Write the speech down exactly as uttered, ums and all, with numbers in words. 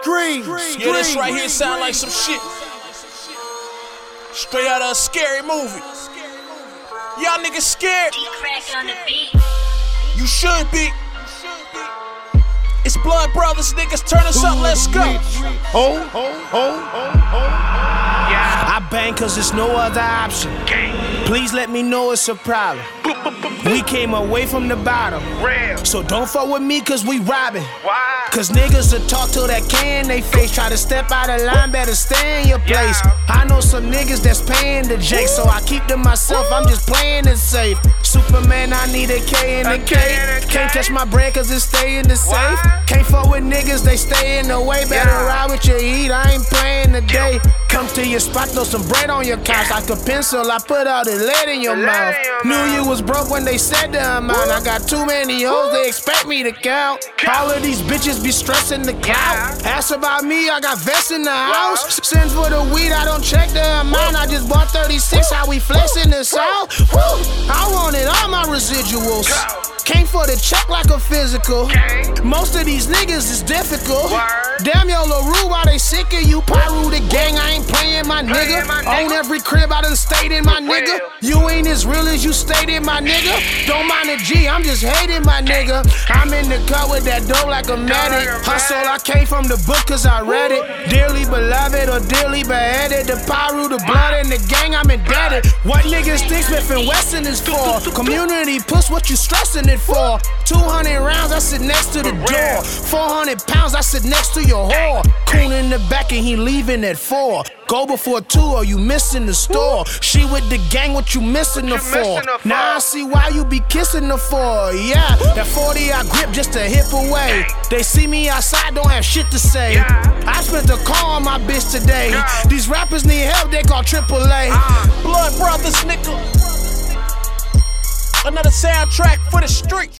Scream. Yeah, this right here sound like some shit straight out of a scary movie. Y'all niggas scared? You should be. It's Blood Brothers, niggas, turn us up, let's go. Ho, ho, ho, ho, ho. I bang cause there's no other option. Please let me know it's a problem. We came away from the bottom, so don't fuck with me cause we robbing. Cause niggas will talk till that can they face. Try to step out of line, better stay in your place. I know some niggas that's paying the J, so I keep to myself, I'm just playing it safe. Superman, I need a K in the K. Can't catch my bread cause it stay in the safe. Can't fuck with niggas, they stay in the way. Better ride with your heat, I ain't playing today. Come to your spot, throw some bread on your couch. Like a pencil, I put all the lead in your mouth. Knew you was broke when they said the amount. I got too many hoes, they expect me to count. All of these bitches be stressing the clout. Ask about me, I got vests in the house. Send for the weed, I don't check the amount. I just bought thirty-six, how we flexing this out. Woo! I wanted all my residuals. Came for the check like a physical. Most of these niggas is difficult. Damn, yo, LaRue, why they sick of you? Pyru the gang, I ain't playing my nigga. Own every crib, I done stayed in my nigga. You ain't as real as you stated, my nigga. Don't mind a G, I'm just hating my nigga. I'm in the cut with that dope like a medic. Hustle, I came from the book cause I read it. Dearly beloved or dearly beheaded. The Pyru, the blood, and the gang, I'm indebted. What niggas think Smith and Wesson is for? Community puss, what you stressing it for? two hundred rounds, I sit next to the door. four hundred pounds, I sit next to your whore. Coon in the back and he leaving at four. Go before two or you missing the store. She with the gang, what you missing her for? Now I see why you be kissing her for. Yeah, that forty I grip just to hip away. They see me outside, don't have shit to say. I spent a car on my bitch today. These rappers need help, they call triple A. Blood Brothers, nigga. Another soundtrack for the street.